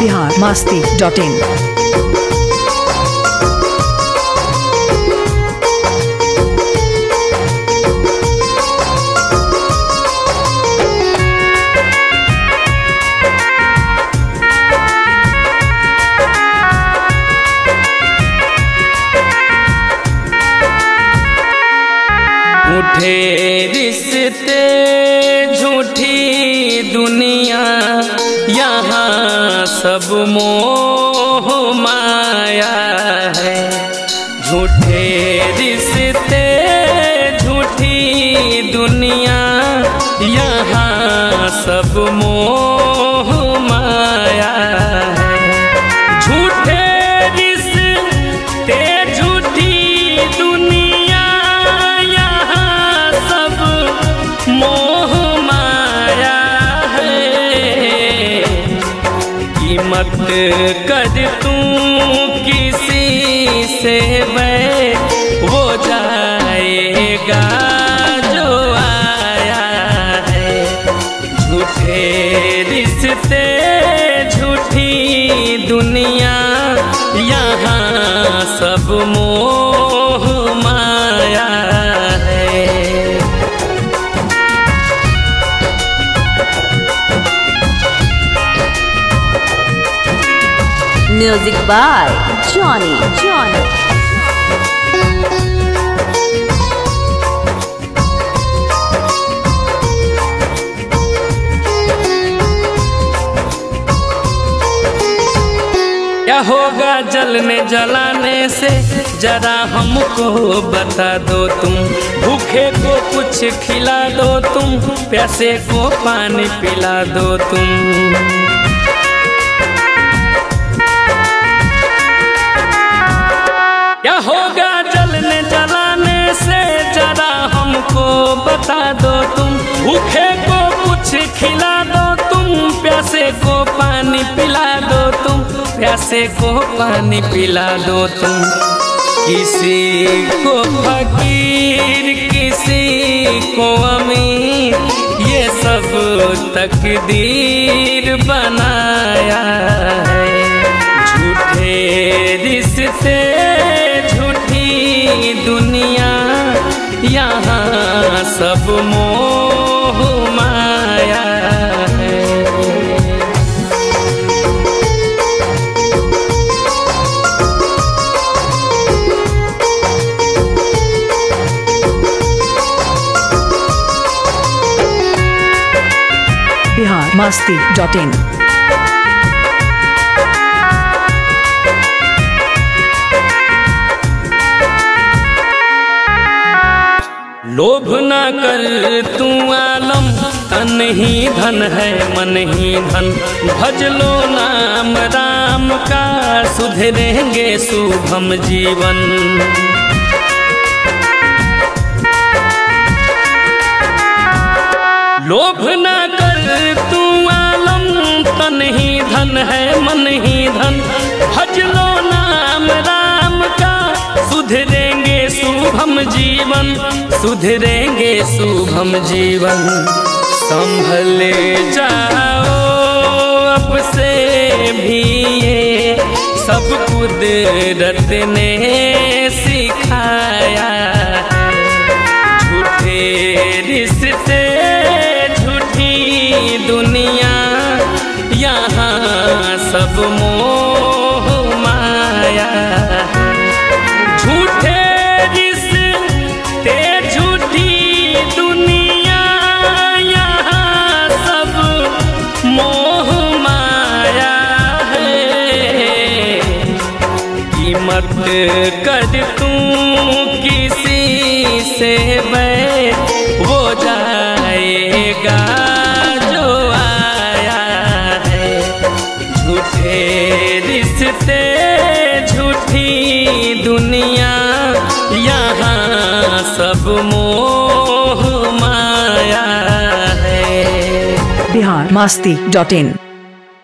biharmasti.in। झूठे रिश्ते झूठी दुनिया, यहाँ सब मोह माया है। झूठे रिश्ते झूठी दुनिया, यहाँ सब मोह माया है। झूठे रिश्ते झूठी दुनिया, यहाँ सब मोह माया है। कीमत कर तू किसी से वह वो जाएगा जो आया है। झूठे रिश्ते झूठी दुनिया, यहाँ सब मोह माया है। Music by Johnny। क्या होगा जलने जलाने से, जरा हमको बता दो तुम। भूखे को कुछ खिला दो तुम, प्यासे को पानी पिला दो तुम। क्या होगा जलने जलाने से, जरा हमको बता दो तुम। भूखे को कुछ खिला दो तुम, प्यासे को पानी पिला दो तुम। प्यासे को पानी पिला दो तुम। किसी को फकीर किसी को अमीर, ये सब तकदीर बनाया है। झूठे रिश्ते झूठी दुनिया, यहाँ सब मोह माया है। biharmasti.in। लोभ न कर तू आलम, तन ही धन है मन ही धन। भज लो नाम राम का, सुधरेंगे शुभम जीवन। लोभ न कर तू आलम, तन ही धन है मन ही धन। भज लो नाम राम का, सुधरेंगे शुभम जीवन। सुधरेंगे शुभम जीवन। संभल जाओ अब से भी, ये सब कुदरत ने सिखाया है। झूठे रिश्ते झूठी दुनिया, यहाँ सब मोह माया है। झूठे रिश्ते झूठी दुनिया, यहाँ सब मोह माया है। कीमत कर तू किसी से वह वो जाएगा जो आया है। झूठे रिश्ते झूठी दुनिया, यहाँ सब मोह माया है। biharmasti.in।